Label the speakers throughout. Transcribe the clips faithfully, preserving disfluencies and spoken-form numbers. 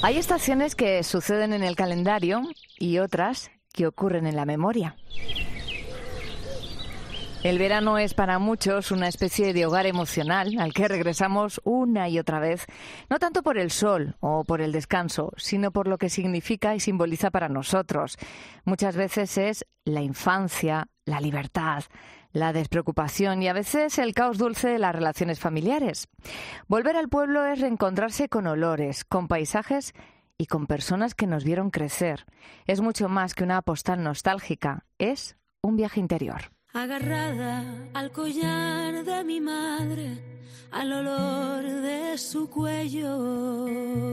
Speaker 1: Hay estaciones que suceden en el calendario y otras que ocurren en la memoria. El verano es para muchos una especie de hogar emocional al que regresamos una y otra vez, no tanto por el sol o por el descanso, sino por lo que significa y simboliza para nosotros. Muchas veces es la infancia, la libertad, la despreocupación y a veces el caos dulce de las relaciones familiares. Volver al pueblo es reencontrarse con olores, con paisajes y con personas que nos vieron crecer. Es mucho más que una postal nostálgica, es un viaje interior.
Speaker 2: Agarrada al collar de mi madre, al olor de su cuello,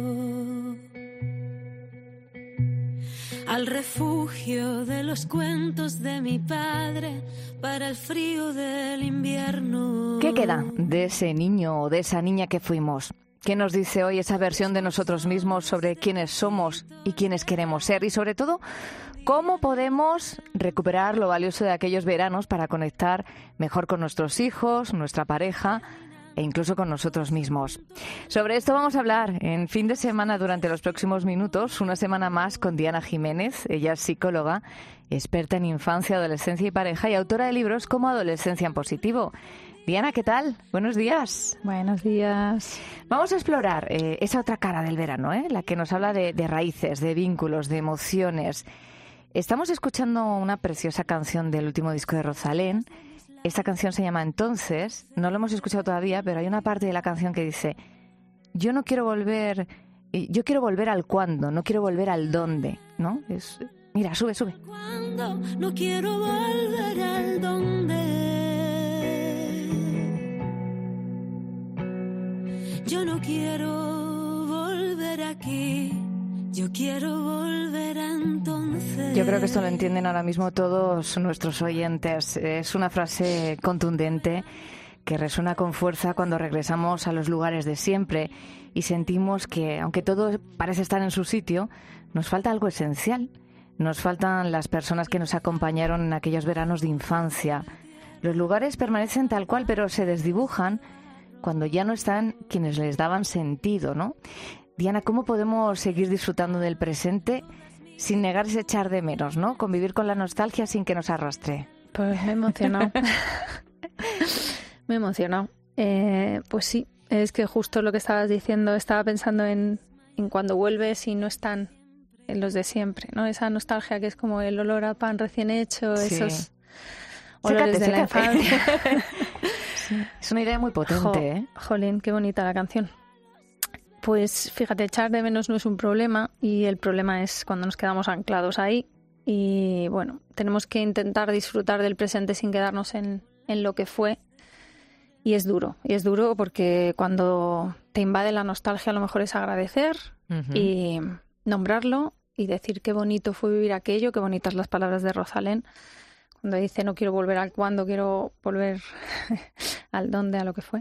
Speaker 2: al refugio de los cuentos de mi padre para el frío del invierno.
Speaker 1: ¿Qué queda de ese niño o de esa niña que fuimos? ¿Qué nos dice hoy esa versión de nosotros mismos sobre quiénes somos y quiénes queremos ser? Y sobre todo, ¿cómo podemos recuperar lo valioso de aquellos veranos para conectar mejor con nuestros hijos, nuestra pareja e incluso con nosotros mismos? Sobre esto vamos a hablar en fin de semana durante los próximos minutos, una semana más con Diana Jiménez. Ella es psicóloga, experta en infancia, adolescencia y pareja y autora de libros como Adolescencia en Positivo. Diana, ¿qué tal? Buenos días.
Speaker 3: Buenos días.
Speaker 1: Vamos a explorar eh, esa otra cara del verano, ¿eh? La que nos habla de, de raíces, de vínculos, de emociones. Estamos escuchando una preciosa canción del último disco de Rosalén. Esta canción se llama Entonces. No lo hemos escuchado todavía, pero hay una parte de la canción que dice: yo no quiero volver, yo quiero volver al cuándo, no quiero volver al dónde, ¿no? Es, mira, sube, sube.
Speaker 2: Cuando no quiero volver al dónde. Yo no quiero volver aquí, yo quiero volver a entonces.
Speaker 1: Yo creo que esto lo entienden ahora mismo todos nuestros oyentes. Es una frase contundente que resuena con fuerza cuando regresamos a los lugares de siempre y sentimos que, aunque todo parece estar en su sitio, nos falta algo esencial. Nos faltan las personas que nos acompañaron en aquellos veranos de infancia. Los lugares permanecen tal cual, pero se desdibujan cuando ya no están quienes les daban sentido, ¿no? Diana, ¿cómo podemos seguir disfrutando del presente sin negarse a echar de menos, ¿no? Convivir con la nostalgia sin que nos arrastre.
Speaker 3: Pues me he emocionado. me he emocionado. Eh, pues sí, es que justo lo que estabas diciendo, estaba pensando en, en cuando vuelves y no están en los de siempre, ¿no? Esa nostalgia que es como el olor a pan recién hecho, sí. Esos olores
Speaker 1: sécate,
Speaker 3: de
Speaker 1: sécate.
Speaker 3: la infancia.
Speaker 1: Sí. Es una idea muy potente,
Speaker 3: Jo,
Speaker 1: ¿eh?
Speaker 3: Jolín, qué bonita la canción. Pues fíjate, echar de menos no es un problema y el problema es cuando nos quedamos anclados ahí y bueno, tenemos que intentar disfrutar del presente sin quedarnos en, en lo que fue y es duro, y es duro porque cuando te invade la nostalgia a lo mejor es agradecer uh-huh. y nombrarlo y decir qué bonito fue vivir aquello, qué bonitas las palabras de Rosalén. Cuando dice no quiero volver al cuándo, quiero volver al dónde, a lo que fue.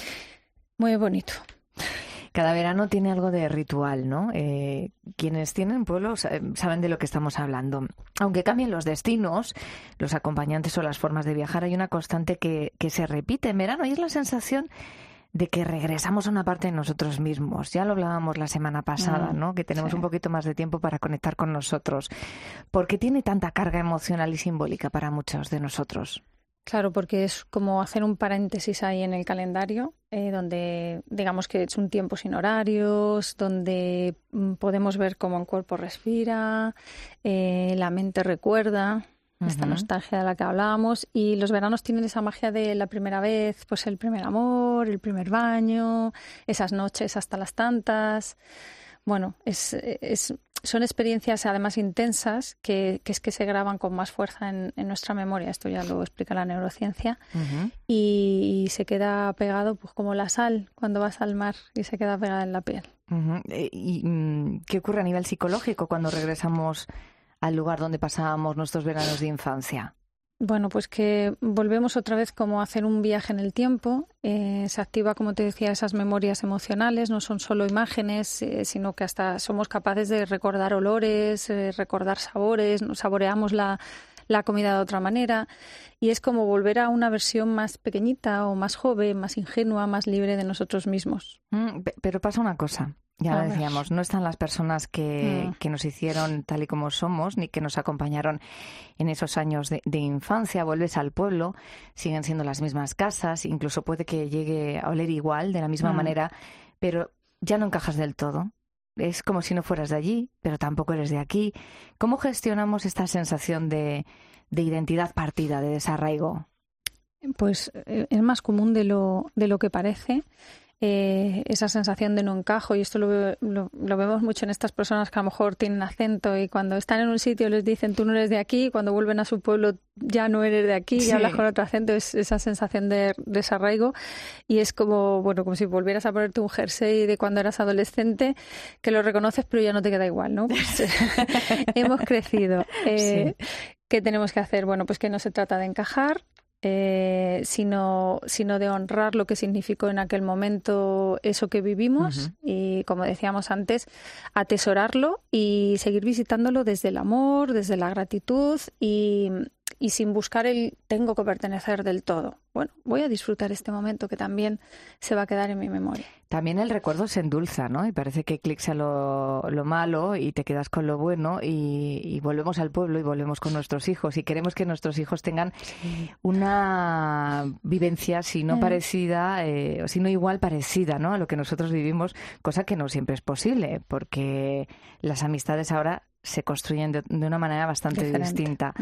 Speaker 3: Muy bonito.
Speaker 1: Cada verano tiene algo de ritual, ¿no? Eh, quienes tienen pueblos saben de lo que estamos hablando. Aunque cambien los destinos, los acompañantes o las formas de viajar, hay una constante que, que se repite en verano y es la sensación de que regresamos a una parte de nosotros mismos. Ya lo hablábamos la semana pasada, ¿no? Que tenemos sí. un poquito más de tiempo para conectar con nosotros. ¿Por qué tiene tanta carga emocional y simbólica para muchos de nosotros?
Speaker 3: Claro, porque es como hacer un paréntesis ahí en el calendario, eh, donde digamos que es un tiempo sin horarios, donde mm, podemos ver cómo el cuerpo respira, eh, la mente recuerda. Esta nostalgia de la que hablábamos, y los veranos tienen esa magia de la primera vez, pues el primer amor, el primer baño, esas noches hasta las tantas. Bueno, es, es, son experiencias además intensas que, que es que se graban con más fuerza en, en nuestra memoria. Esto ya lo explica la neurociencia. Uh-huh. Y, y se queda pegado pues como la sal cuando vas al mar y se queda pegada en la piel.
Speaker 1: Uh-huh. ¿Y qué ocurre a nivel psicológico cuando regresamos al lugar donde pasábamos nuestros veranos de infancia?
Speaker 3: Bueno, pues que volvemos otra vez como a hacer un viaje en el tiempo. Eh, se activa, como te decía, esas memorias emocionales. No son solo imágenes, eh, sino que hasta somos capaces de recordar olores, eh, recordar sabores. Nos saboreamos la, la comida de otra manera. Y es como volver a una versión más pequeñita o más joven, más ingenua, más libre de nosotros mismos.
Speaker 1: Mm, pero pasa una cosa. Ya lo decíamos, no están las personas que,
Speaker 3: Mm.
Speaker 1: que nos hicieron tal y como somos, ni que nos acompañaron en esos años de, de infancia. Vuelves al pueblo, siguen siendo las mismas casas, incluso puede que llegue a oler igual, de la misma
Speaker 3: Mm.
Speaker 1: manera, pero ya no encajas del todo. Es como si no fueras de allí, pero tampoco eres de aquí. ¿Cómo gestionamos esta sensación de, de identidad partida, de desarraigo?
Speaker 3: Pues eh, es más común de lo, de lo que parece. Eh, esa sensación de no encajo, y esto lo, lo, lo vemos mucho en estas personas que a lo mejor tienen acento y cuando están en un sitio les dicen tú no eres de aquí, cuando vuelven a su pueblo ya no eres de aquí,
Speaker 1: Sí.
Speaker 3: y hablas con otro acento, es esa sensación de desarraigo, y es como, bueno, como si volvieras a ponerte un jersey de cuando eras adolescente, que lo reconoces pero ya no te queda igual, ¿no? Pues hemos crecido. Eh,
Speaker 1: Sí.
Speaker 3: ¿Qué tenemos que hacer? Bueno, pues que no se trata de encajar, Eh, sino, sino de honrar lo que significó en aquel momento eso que vivimos.
Speaker 1: Ujú.
Speaker 3: Y, como decíamos antes, atesorarlo y seguir visitándolo desde el amor, desde la gratitud y, y sin buscar el tengo que pertenecer del todo. Bueno, voy a disfrutar este momento que también se va a quedar en mi memoria.
Speaker 1: También el recuerdo se endulza, ¿no? Y parece que eclipsa lo, lo malo y te quedas con lo bueno y, y volvemos al pueblo y volvemos con nuestros hijos y queremos que nuestros hijos tengan una vivencia, si no
Speaker 3: Mm.
Speaker 1: parecida, eh, o si no igual, parecida, ¿no? A lo que nosotros vivimos, cosa que no siempre es posible, porque las amistades ahora se construyen de, de una manera bastante
Speaker 3: Diferente.
Speaker 1: distinta.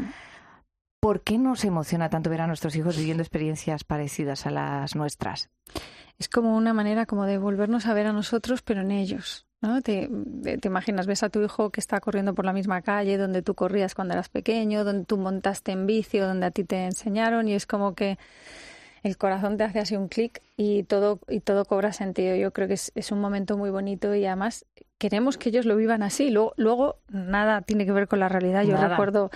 Speaker 1: ¿Por qué nos emociona tanto ver a nuestros hijos viviendo experiencias parecidas a las nuestras?
Speaker 3: Es como una manera como de volvernos a ver a nosotros, pero en ellos, ¿no? Te, te imaginas, ves a tu hijo que está corriendo por la misma calle donde tú corrías cuando eras pequeño, donde tú montaste en bici, donde a ti te enseñaron, y es como que el corazón te hace así un clic y todo, y todo cobra sentido. Yo creo que es, es un momento muy bonito y además queremos que ellos lo vivan así. Luego, luego nada tiene que ver con la realidad. Yo
Speaker 1: Nada.
Speaker 3: recuerdo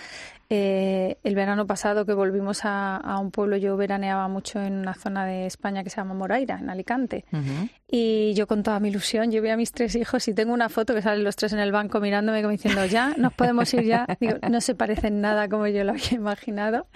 Speaker 3: eh, el verano pasado que volvimos a, a un pueblo. Yo veraneaba mucho en una zona de España que se llama Moraira, en Alicante.
Speaker 1: Uh-huh.
Speaker 3: Y yo con toda mi ilusión llevé a mis tres hijos y tengo una foto que salen los tres en el banco mirándome como diciendo, ya, nos podemos ir ya. Digo, no se parecen nada como yo lo había imaginado.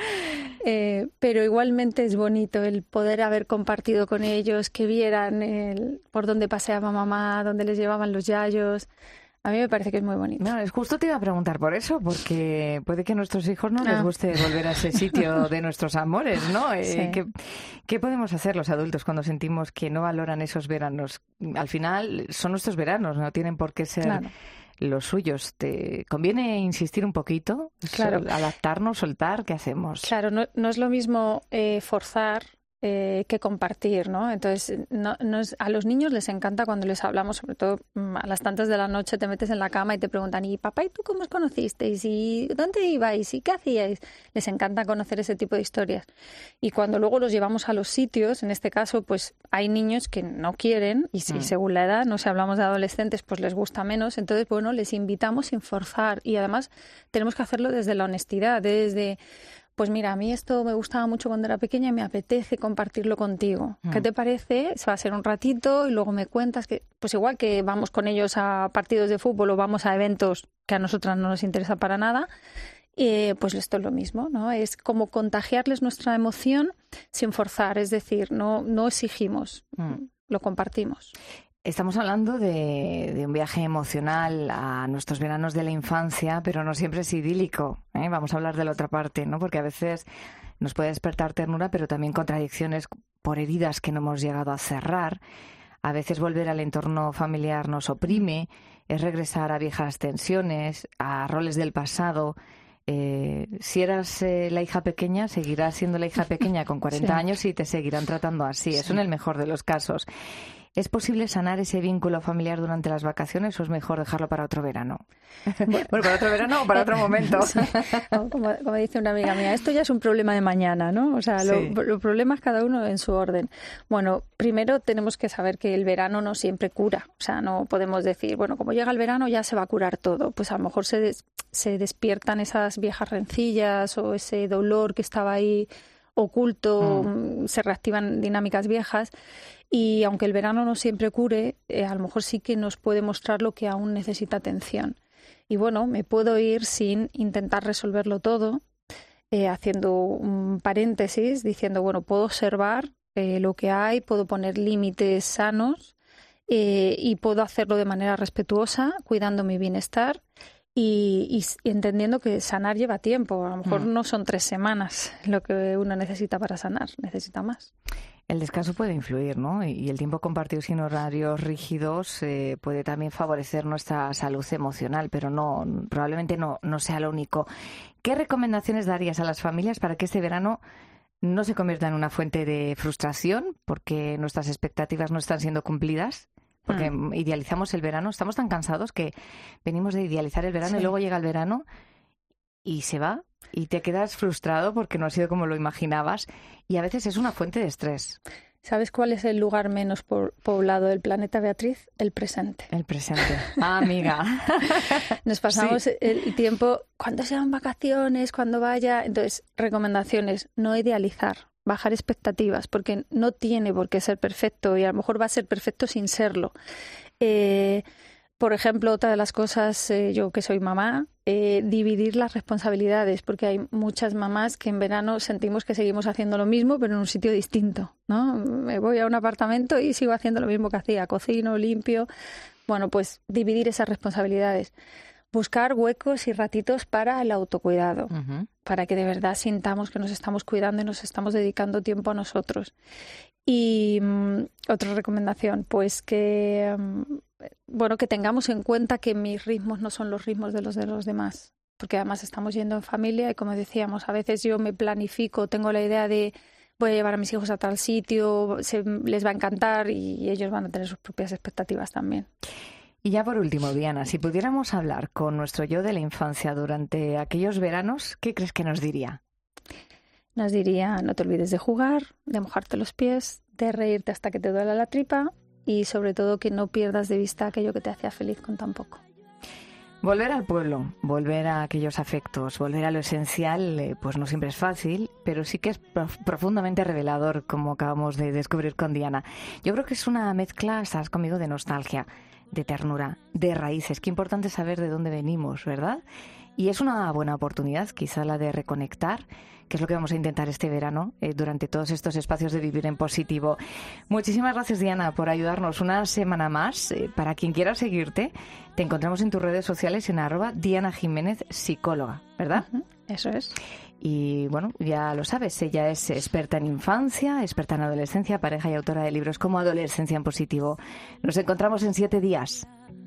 Speaker 3: Eh, pero igualmente es bonito el poder haber compartido con ellos, que vieran el, por dónde paseaba mamá, dónde les llevaban los yayos. A mí me parece que es muy bonito.
Speaker 1: No, es justo te iba a preguntar por eso, porque puede que a nuestros hijos no les
Speaker 3: Ah.
Speaker 1: guste volver a ese sitio de nuestros amores, ¿no? Eh,
Speaker 3: Sí.
Speaker 1: ¿qué, qué podemos hacer los adultos cuando sentimos que no valoran esos veranos? Al final son nuestros veranos, no tienen por qué ser
Speaker 3: Claro.
Speaker 1: los suyos. ¿Te conviene insistir un poquito?
Speaker 3: Claro.
Speaker 1: Sol- adaptarnos, soltar, ¿qué hacemos?
Speaker 3: Claro, no, no es lo mismo eh, forzar eh, que compartir, ¿no? Entonces, no, no es, a los niños les encanta cuando les hablamos, sobre todo mm, a las tantas de la noche te metes en la cama y te preguntan, ¿y papá y tú cómo os conocisteis? ¿Y dónde ibais? ¿Y qué hacíais? Les encanta conocer ese tipo de historias. Y cuando luego los llevamos a los sitios, en este caso, pues hay niños que no quieren y, si,
Speaker 1: Mm.
Speaker 3: según la edad, no si hablamos de adolescentes, pues les gusta menos. Entonces, bueno, les invitamos sin forzar y además tenemos que hacerlo desde la honestidad, desde... Pues mira, a mí esto me gustaba mucho cuando era pequeña y me apetece compartirlo contigo.
Speaker 1: Mm.
Speaker 3: ¿Qué te parece? Se va a ser un ratito y luego me cuentas que, pues igual que vamos con ellos a partidos de fútbol o vamos a eventos que a nosotras no nos interesa para nada, eh, pues esto es lo mismo, ¿no? Es como contagiarles nuestra emoción sin forzar, es decir, no, no exigimos,
Speaker 1: Mm.
Speaker 3: lo compartimos.
Speaker 1: Estamos hablando de, de un viaje emocional a nuestros veranos de la infancia, pero no siempre es idílico, ¿eh? Vamos a hablar de la otra parte, ¿no? Porque a veces nos puede despertar ternura, pero también contradicciones por heridas que no hemos llegado a cerrar. A veces volver al entorno familiar nos oprime, es regresar a viejas tensiones, a roles del pasado. Eh, si eras eh, la hija pequeña, seguirás siendo la hija pequeña con cuarenta
Speaker 3: Sí.
Speaker 1: años y te seguirán tratando así. Eso
Speaker 3: Sí.
Speaker 1: en el mejor de los casos. ¿Es posible sanar ese vínculo familiar durante las vacaciones o es mejor dejarlo para otro verano? Bueno, para otro verano o para otro momento.
Speaker 3: Sí. Como, como dice una amiga mía, esto ya es un problema de mañana, ¿no? O sea,
Speaker 1: Sí.
Speaker 3: lo- los problemas cada uno en su orden. Bueno, primero tenemos que saber que el verano no siempre cura. O sea, no podemos decir, bueno, como llega el verano ya se va a curar todo. Pues a lo mejor se, des- se despiertan esas viejas rencillas o ese dolor que estaba ahí oculto,
Speaker 1: Mm.
Speaker 3: se reactivan dinámicas viejas. Y aunque el verano no siempre cure, eh, a lo mejor sí que nos puede mostrar lo que aún necesita atención. Y bueno, me puedo ir sin intentar resolverlo todo, eh, haciendo un paréntesis, diciendo, bueno, puedo observar eh, lo que hay, puedo poner límites sanos eh, y puedo hacerlo de manera respetuosa, cuidando mi bienestar y, y entendiendo que sanar lleva tiempo. A lo mejor mm. no son tres semanas lo que uno necesita para sanar, necesita más.
Speaker 1: El descanso puede influir, ¿no? Y el tiempo compartido sin horarios rígidos eh, puede también favorecer nuestra salud emocional, pero no, probablemente no, no sea lo único. ¿Qué recomendaciones darías a las familias para que este verano no se convierta en una fuente de frustración porque nuestras expectativas no están siendo cumplidas? Porque mm. idealizamos el verano, estamos tan cansados que venimos de idealizar el verano sí. y luego llega el verano y se va. Y te quedas frustrado porque no ha sido como lo imaginabas y a veces es una fuente de estrés.
Speaker 3: ¿Sabes cuál es el lugar menos po- poblado del planeta, Beatriz? El presente.
Speaker 1: El presente. Ah, amiga.
Speaker 3: Nos pasamos sí. el tiempo, ¿cuándo sean vacaciones? ¿Cuándo vaya? Entonces, recomendaciones, no idealizar, bajar expectativas, porque no tiene por qué ser perfecto y a lo mejor va a ser perfecto sin serlo. Eh... Por ejemplo, otra de las cosas, eh, yo que soy mamá, eh, dividir las responsabilidades, porque hay muchas mamás que en verano sentimos que seguimos haciendo lo mismo, pero en un sitio distinto, ¿no? Me voy a un apartamento y sigo haciendo lo mismo que hacía, cocino, limpio. Bueno, pues dividir esas responsabilidades. Buscar huecos y ratitos para el autocuidado, uh-huh. para que de verdad sintamos que nos estamos cuidando y nos estamos dedicando tiempo a nosotros. Y um, otra recomendación, pues que... Um, bueno, que tengamos en cuenta que mis ritmos no son los ritmos de los de los demás, porque además estamos yendo en familia y como decíamos, a veces yo me planifico, tengo la idea de voy a llevar a mis hijos a tal sitio, se, les va a encantar y ellos van a tener sus propias expectativas también.
Speaker 1: Y ya por último, Diana, si pudiéramos hablar con nuestro yo de la infancia durante aquellos veranos, ¿qué crees que nos diría?
Speaker 3: Nos diría, no te olvides de jugar, de mojarte los pies, de reírte hasta que te duela la tripa, y sobre todo que no pierdas de vista aquello que te hacía feliz con tan poco.
Speaker 1: Volver al pueblo, volver a aquellos afectos, volver a lo esencial, eh, pues no siempre es fácil, pero sí que es prof- profundamente revelador, como acabamos de descubrir con Diana. Yo creo que es una mezcla, estás conmigo, de nostalgia, de ternura, de raíces. Qué importante saber de dónde venimos, ¿verdad? Y es una buena oportunidad, quizá la de reconectar, que es lo que vamos a intentar este verano, eh, durante todos estos espacios de Vivir en Positivo. Muchísimas gracias, Diana, por ayudarnos una semana más. Eh, para quien quiera seguirte, te encontramos en tus redes sociales en arroba Diana Jiménez Psicóloga, ¿verdad?
Speaker 3: Uh-huh, eso es.
Speaker 1: Y bueno, ya lo sabes, ella es experta en infancia, experta en adolescencia, pareja y autora de libros como Adolescencia en Positivo. Nos encontramos en siete días.